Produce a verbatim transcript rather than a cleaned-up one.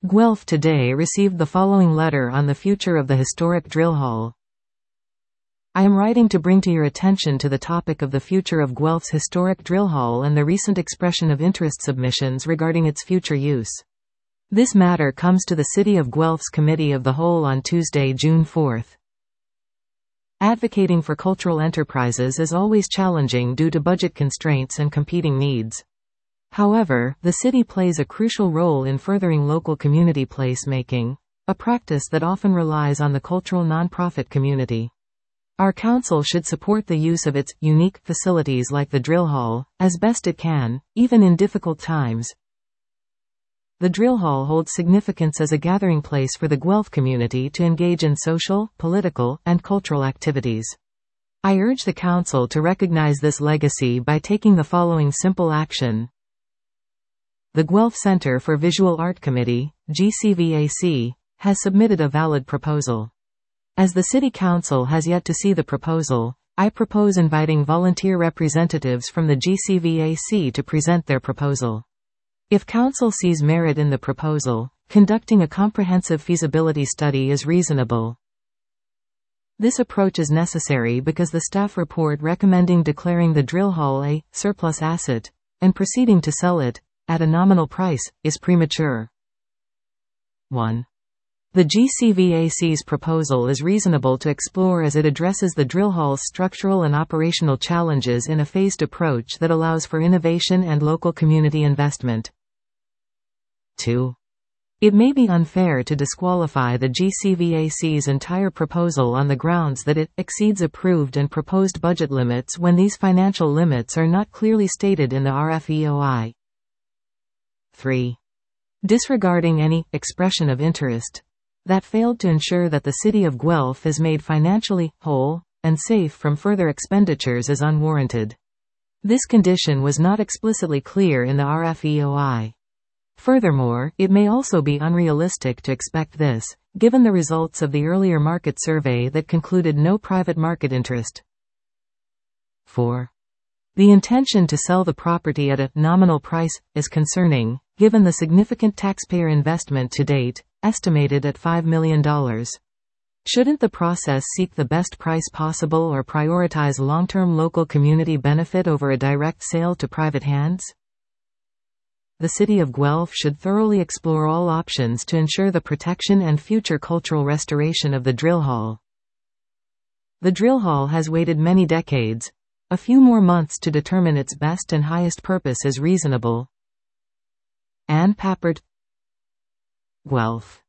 Guelph Today received the following letter on the future of the historic drill hall. I am writing to bring to your attention to the topic of the future of Guelph's historic drill hall and the recent expression of interest submissions regarding its future use. This matter comes to the City of Guelph's Committee of the Whole on Tuesday, June fourth. Advocating for cultural enterprises is always challenging due to budget constraints and competing needs. However, the city plays a crucial role in furthering local community placemaking, a practice that often relies on the cultural nonprofit community. Our council should support the use of its unique facilities like the drill hall, as best it can, even in difficult times. The drill hall holds significance as a gathering place for the Guelph community to engage in social, political, and cultural activities. I urge the council to recognize this legacy by taking the following simple action. The Guelph Center for Visual Art Committee, G C V A C, has submitted a valid proposal. As the City Council has yet to see the proposal, I propose inviting volunteer representatives from the G C V A C to present their proposal. If Council sees merit in the proposal, conducting a comprehensive feasibility study is reasonable. This approach is necessary because the staff report recommending declaring the drill hall a surplus asset and proceeding to sell it at a nominal price is premature. one. The G C V A C's proposal is reasonable to explore as it addresses the drill hall's structural and operational challenges in a phased approach that allows for innovation and local community investment. two. It may be unfair to disqualify the G C V A C's entire proposal on the grounds that it exceeds approved and proposed budget limits when these financial limits are not clearly stated in the R F E O I. three. Disregarding any expression of interest that failed to ensure that the City of Guelph is made financially whole and safe from further expenditures is unwarranted. This condition was not explicitly clear in the R F E O I. Furthermore, it may also be unrealistic to expect this, given the results of the earlier market survey that concluded no private market interest. four. The intention to sell the property at a nominal price is concerning, given the significant taxpayer investment to date, estimated at five million dollars. Shouldn't the process seek the best price possible or prioritize long-term local community benefit over a direct sale to private hands? The City of Guelph should thoroughly explore all options to ensure the protection and future cultural restoration of the drill hall. The drill hall has waited many decades. A few more months to determine its best and highest purpose is reasonable. Anne Pappert, Guelph.